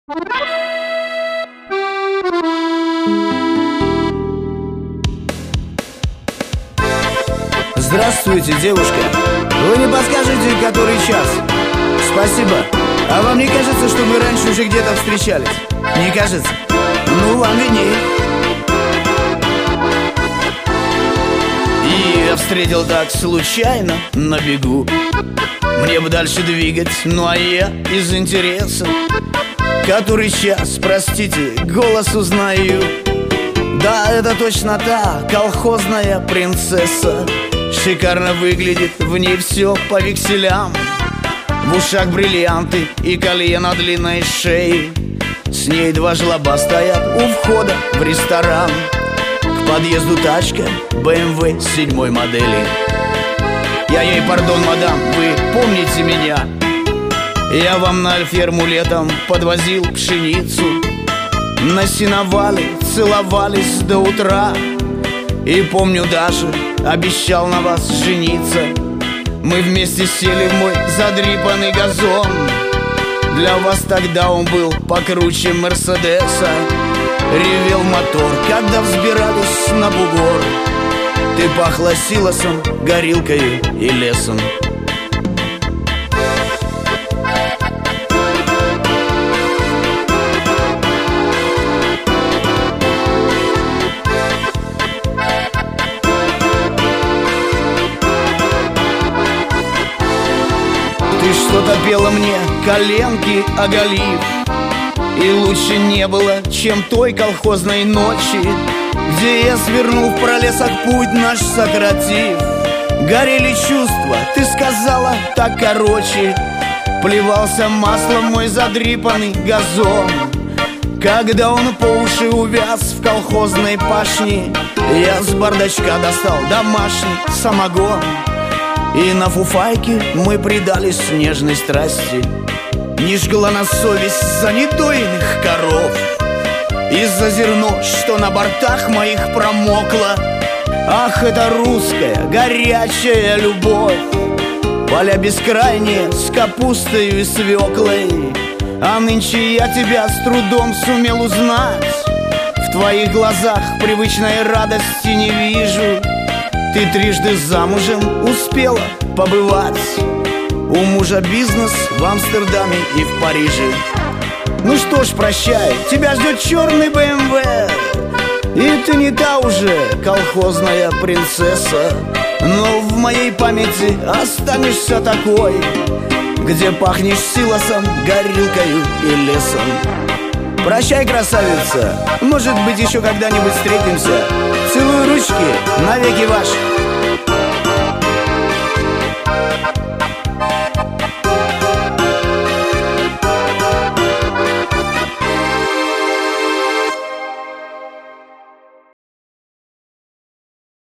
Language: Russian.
Здравствуйте, девушка. Вы не подскажете, который час? Спасибо. А вам не кажется, что мы раньше уже где-то встречались? Не кажется? Ну, вам виднее. И я встретил так случайно на бегу. Мне бы дальше двигать, ну а я из интереса. Который час, простите, голос узнаю. Да, это точно та колхозная принцесса. Шикарно выглядит, в ней все по векселям. В ушах бриллианты и колье на длинной шее. С ней два жлоба стоят у входа в ресторан. К подъезду тачка BMW 7 модели. Я ей: пардон, мадам, вы помните меня? Я вам на альферму летом подвозил пшеницу. На сеновале целовались до утра. И помню, даже обещал на вас жениться. Мы вместе сели в мой задрипанный газон. Для вас тогда он был покруче Мерседеса. Ревел мотор, когда взбирались на бугор. Ты пахла силосом, горилкою и лесом. Ты что-то пела мне, коленки оголив. И лучше не было, чем той колхозной ночи, где я свернул в пролесок путь наш сократив. Горели чувства, ты сказала так короче. Плевался маслом мой задрипанный газон. Когда он по уши увяз в колхозной пашне, я с бардачка достал домашний самогон. И на фуфайке мы предались нежной страсти. Не жгла нас совесть за недоенных коров и за зерно, что на бортах моих промокло. Ах, это русская горячая любовь. Поля бескрайние с капустой и свеклой. А нынче я тебя с трудом сумел узнать. В твоих глазах привычной радости не вижу. Ты трижды замужем успела побывать. У мужа бизнес в Амстердаме и в Париже. Ну что ж, прощай, тебя ждет черный BMW. И ты не та уже колхозная принцесса, но в моей памяти останешься такой, где пахнешь силосом, горилкою и лесом. Прощай, красавица, может быть, еще когда-нибудь встретимся. Целую ручки, навеки ваши.